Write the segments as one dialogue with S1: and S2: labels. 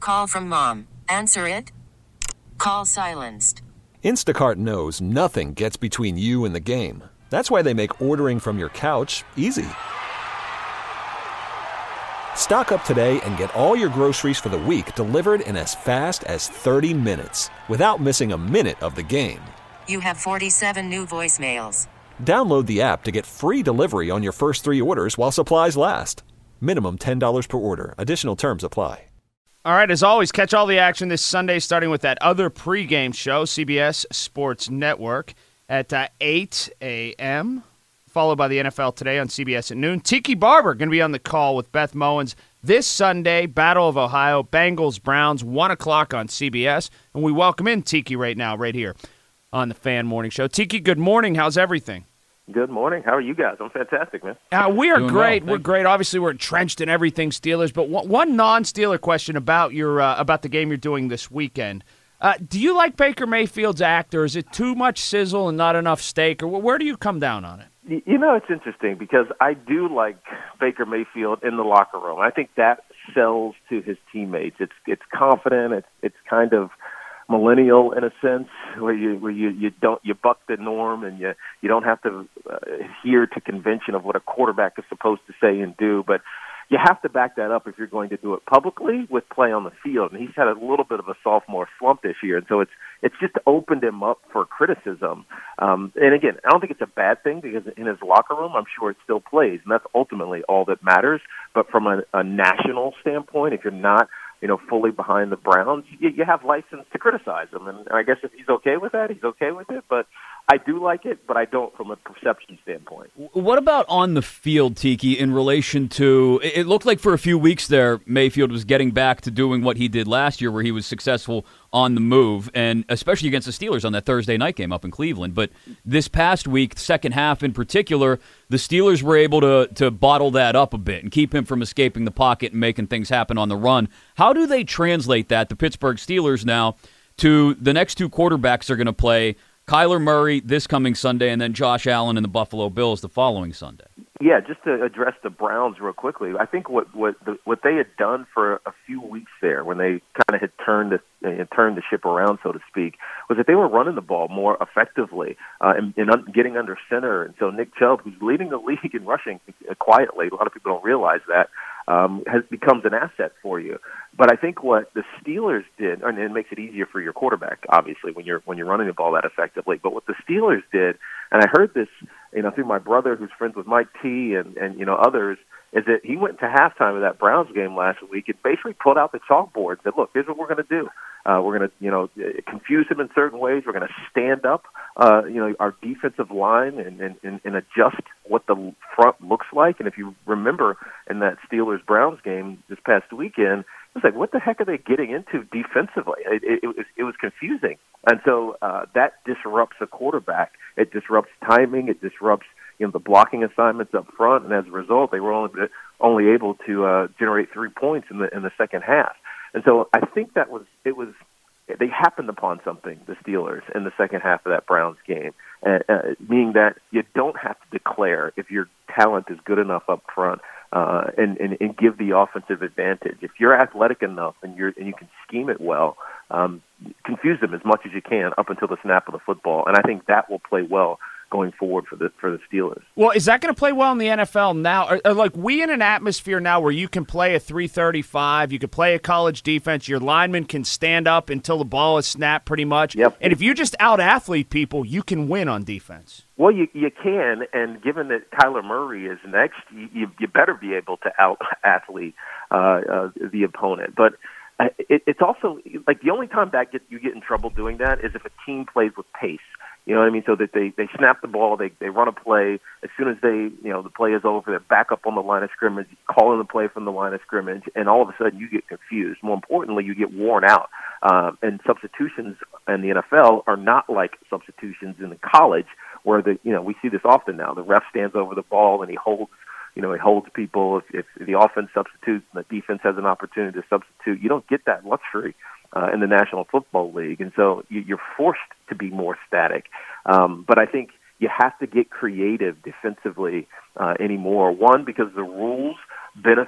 S1: Call from mom. Answer it. Call silenced.
S2: Instacart knows nothing gets between you and the game. That's why they make ordering from your couch easy. Stock up today and get all your groceries for the week delivered in as fast as 30 minutes without missing a minute of the game.
S1: You have 47 new voicemails.
S2: Download the app to get free delivery on your first 3 orders while supplies last. Minimum $10 per order. Additional terms apply.
S3: All right, as always, catch all the action this Sunday starting with that other pregame show, CBS Sports Network, at 8 a.m., followed by the NFL Today on CBS at noon. Tiki Barber going to be on the call with Beth Mowins this Sunday, Battle of Ohio, Bengals-Browns, 1 o'clock on CBS. And we welcome in Tiki right now, right here on the Fan Morning Show. Tiki, good morning. How's everything?
S4: Good morning. How are you guys? I'm fantastic, man.
S3: We are great. We're great. Obviously, we're entrenched in everything Steelers. But one non-Steeler question about about the game you're doing this weekend. Do you like Baker Mayfield's act, or is it too much sizzle and not enough steak? Or where do you come down on it?
S4: You know, it's interesting because I do like Baker Mayfield in the locker room. I think that sells to his teammates. It's confident. It's kind of millennial in a sense, where you buck the norm and you don't have to adhere to convention of what a quarterback is supposed to say and do, but you have to back that up if you're going to do it publicly with play on the field. And he's had a little bit of a sophomore slump this year, and so it's just opened him up for criticism. And again, I don't think it's a bad thing because in his locker room, I'm sure it still plays, and that's ultimately all that matters. But from a national standpoint, if you're not fully behind the Browns, you have license to criticize him. And I guess if he's okay with that, he's okay with it. But I do like it, but I don't from a perception standpoint.
S5: What about on the field, Tiki, in relation to, it looked like for a few weeks there, Mayfield was getting back to doing what he did last year where he was successful on the move, and especially against the Steelers on that Thursday night game up in Cleveland. But this past week, second half in particular, the Steelers were able to bottle that up a bit and keep him from escaping the pocket and making things happen on the run. How do they translate that, the Pittsburgh Steelers now, to the next two quarterbacks they're going to play, Kyler Murray this coming Sunday, and then Josh Allen and the Buffalo Bills the following Sunday?
S4: Yeah, just to address the Browns real quickly, I think what they had done for a few weeks there, when they kind of had turned the ship around, so to speak, was that they were running the ball more effectively and getting under center. And so Nick Chubb, who's leading the league in rushing quietly, a lot of people don't realize that, becomes an asset for you. But I think what the Steelers did, and it makes it easier for your quarterback, obviously, when you're running the ball that effectively. But what the Steelers did, and I heard this, through my brother, who's friends with Mike T. and others, is that he went to halftime of that Browns game last week and basically pulled out the chalkboard and said, "Look, here's what we're going to do. We're going to, confuse him in certain ways. We're going to stand up, our defensive line and adjust what the front looks like." And if you remember in that Steelers-Browns game this past weekend, it was like, what the heck are they getting into defensively? It was confusing. And so that disrupts a quarterback. It disrupts timing. It disrupts the blocking assignments up front. And as a result, they were only able to generate 3 points in the second half. And so I think they happened upon something, the Steelers, in the second half of that Browns game, meaning that you don't have to declare if your talent is good enough up front and give the offensive advantage. If you're athletic enough and you can scheme it well, confuse them as much as you can up until the snap of the football, and I think that will play well going forward for the Steelers.
S3: Well, is that going to play well in the NFL now? Are like we in an atmosphere now where you can play a 3-35, you can play a college defense, your linemen can stand up until the ball is snapped pretty much.
S4: Yep.
S3: And if you just out-athlete people, you can win on defense.
S4: Well, you can, and given that Kyler Murray is next, you better be able to out-athlete the opponent. But it's also like the only time you get in trouble doing that is if a team plays with pace. You know what I mean? So that they snap the ball, they run a play. As soon as the play is over, they're back up on the line of scrimmage, calling the play from the line of scrimmage, and all of a sudden you get confused. More importantly, you get worn out. And substitutions in the NFL are not like substitutions in the college, where we see this often now. The ref stands over the ball and he holds people. If the offense substitutes and the defense has an opportunity to substitute, you don't get that luxury in the National Football League. And so you're forced to be more static. But I think you have to get creative defensively anymore. One, because the rules benefit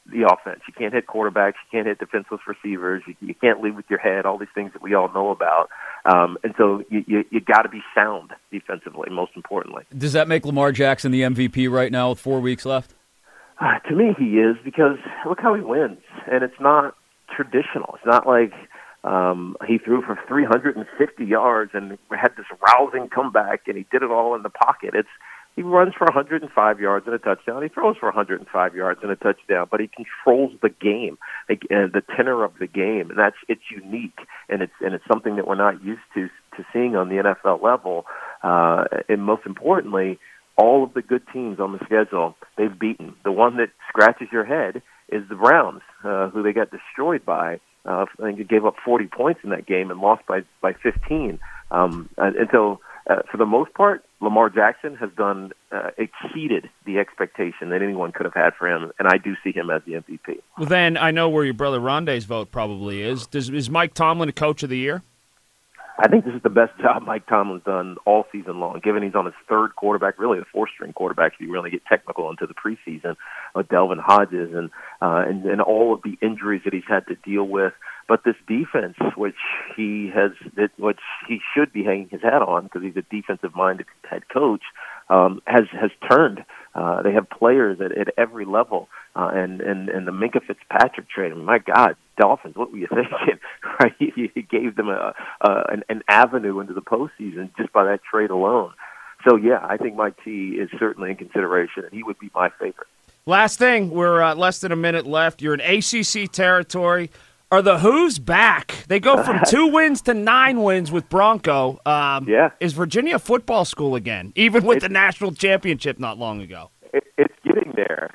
S4: the offense. You can't hit quarterbacks. You can't hit defenseless receivers. You can't lead with your head, all these things that we all know about. And so you got to be sound defensively, most importantly.
S5: Does that make Lamar Jackson the MVP right now with 4 weeks left?
S4: To me, he is, because look how he wins. And it's not traditional. It's not like he threw for 350 yards and had this rousing comeback, and he did it all in the pocket. He runs for 105 yards and a touchdown. He throws for 105 yards and a touchdown, but he controls the game, the tenor of the game, and it's unique, and it's something that we're not used to seeing on the NFL level. And most importantly, all of the good teams on the schedule, they've beaten. The one that scratches your head is the Browns, who they got destroyed by. I think they gave up 40 points in that game and lost by 15. And so, for the most part, Lamar Jackson has exceeded the expectation that anyone could have had for him, and I do see him as the MVP.
S3: Well, then I know where your brother Rondé's vote probably is. Is Mike Tomlin a coach of the year?
S4: I think this is the best job Mike Tomlin's done all season long, given he's on his third quarterback, really the fourth-string quarterback if you really get technical into the preseason, with Delvin Hodges and all of the injuries that he's had to deal with. But this defense, which he should be hanging his hat on because he's a defensive-minded head coach, has turned. They have players at every level, and the Minkah Fitzpatrick trade. I mean, my God, Dolphins, what were you thinking? Right? He gave them an avenue into the postseason just by that trade alone. So yeah, I think Mike T is certainly in consideration, and he would be my favorite.
S3: Last thing, we're less than a minute left. You're in ACC territory. Are the Who's back? They go from 2 wins to 9 wins with Bronco.
S4: Yeah.
S3: Is Virginia football school again, even with the national championship not long ago?
S4: It's getting there.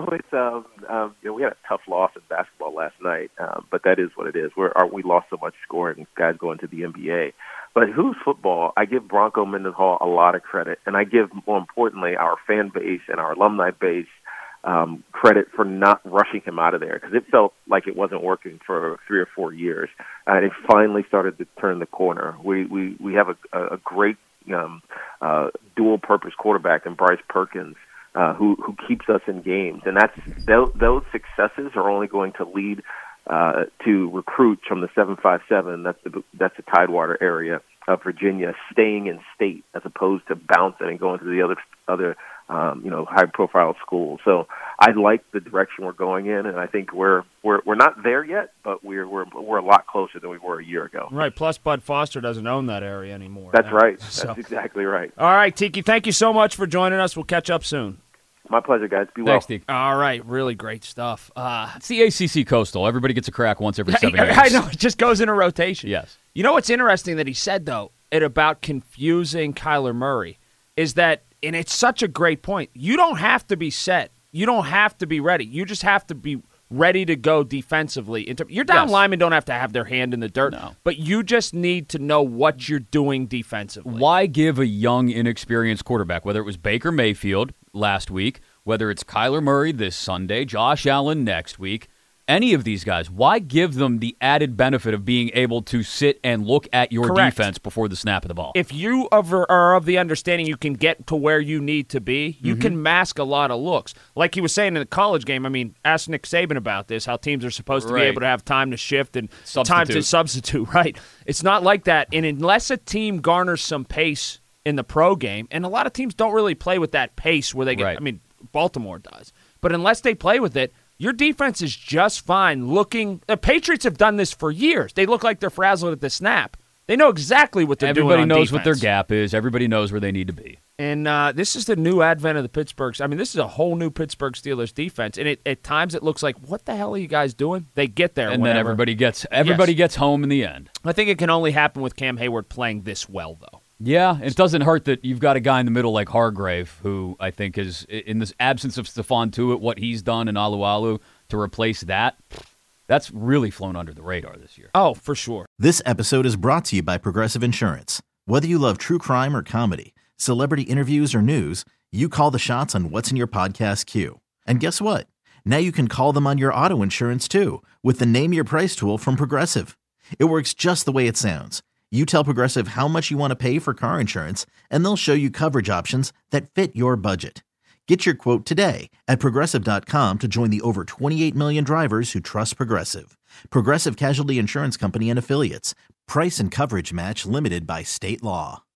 S4: We had a tough loss in basketball last night, but that is what it is. We lost so much scoring, guys going to the NBA. But Who's football, I give Bronco Mendenhall a lot of credit, and I give, more importantly, our fan base and our alumni base credit for not rushing him out of there, because it felt like it wasn't working for 3 or 4 years, and it finally started to turn the corner. We have a great dual-purpose quarterback in Bryce Perkins, who keeps us in games, and those successes are only going to lead to recruits from the 757. That's the Tidewater area of Virginia, staying in state as opposed to bouncing and going to the other high-profile schools. So I like the direction we're going in, and I think we're not there yet, but we're a lot closer than we were a year ago.
S3: Right. Plus, Bud Foster doesn't own that area anymore.
S4: That's right. That's exactly right.
S3: All right, Tiki. Thank you so much for joining us. We'll catch up soon.
S4: My pleasure, guys. Be well.
S5: Thanks, Tiki.
S3: All right. Really great stuff.
S5: It's the ACC Coastal. Everybody gets a crack once every 7 years.
S3: I know. It just goes in a rotation.
S5: Yes.
S3: You know what's interesting that he said, though, about confusing Kyler Murray is that, and it's such a great point, you don't have to be set. You don't have to be ready. You just have to be ready to go defensively. Your down linemen don't have to have their hand in the dirt, but you just need to know what you're doing defensively.
S5: Why give a young, inexperienced quarterback, whether it was Baker Mayfield last week, whether it's Kyler Murray this Sunday, Josh Allen next week, any of these guys, why give them the added benefit of being able to sit and look at your defense before the snap of the ball?
S3: If you are of the understanding you can get to where you need to be, you can mask a lot of looks. Like he was saying in the college game, I mean, ask Nick Saban about this, how teams are supposed to be able to have time to shift and time to substitute, right? It's not like that. And unless a team garners some pace in the pro game, and a lot of teams don't really play with that pace where they get, I mean, Baltimore does. But unless they play with it, your defense is just fine looking. The Patriots have done this for years. They look like they're frazzled at the snap. They know exactly what they're doing on
S5: Everybody knows
S3: defense.
S5: what their gap is. Everybody knows where they need to be.
S3: And this is the new advent of the Pittsburgh. I mean, this is a whole new Pittsburgh Steelers defense. And at times it looks like, what the hell are you guys doing? They get there.
S5: And then everybody gets home in the end.
S3: I think it can only happen with Cam Hayward playing this well, though.
S5: Yeah, it doesn't hurt that you've got a guy in the middle like Hargrave, who I think is, in this absence of Stephon Tuitt, what he's done in Alualu to replace that's really flown under the radar this year.
S3: Oh, for sure.
S6: This episode is brought to you by Progressive Insurance. Whether you love true crime or comedy, celebrity interviews or news, you call the shots on what's in your podcast queue. And guess what? Now you can call them on your auto insurance too, with the Name Your Price tool from Progressive. It works just the way it sounds. You tell Progressive how much you want to pay for car insurance, and they'll show you coverage options that fit your budget. Get your quote today at Progressive.com to join the over 28 million drivers who trust Progressive. Progressive Casualty Insurance Company and Affiliates. Price and coverage match limited by state law.